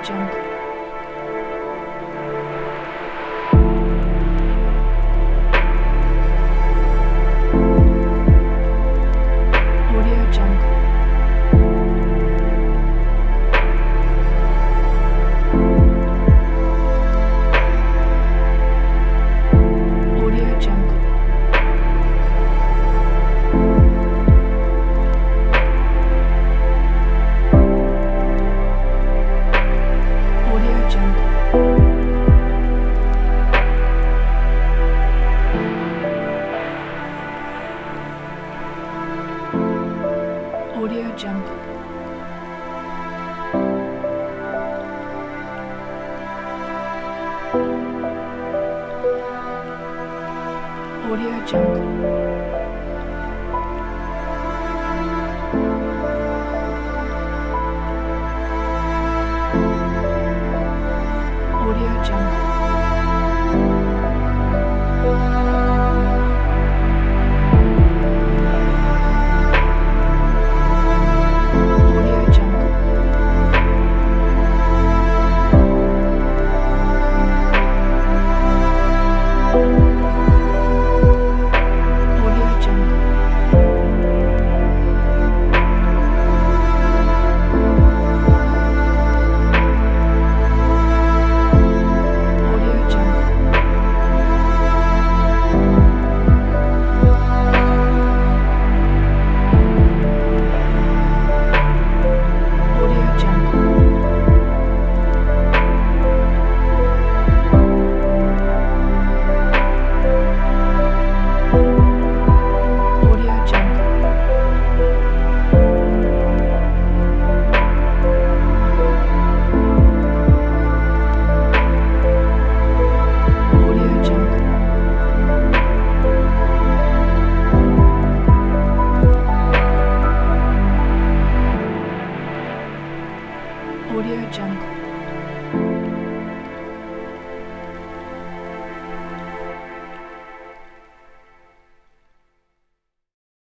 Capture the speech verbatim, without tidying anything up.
Jungle. Audio Jungle. Audio Jungle. Audio Jungle. Audio Jungle. Audio Jungle. Audio Jungle. Audio Jungle. Audio Jungle. Audio Jungle. Audio Jungle. Audio Jungle. Audio Jungle. Audio Jungle.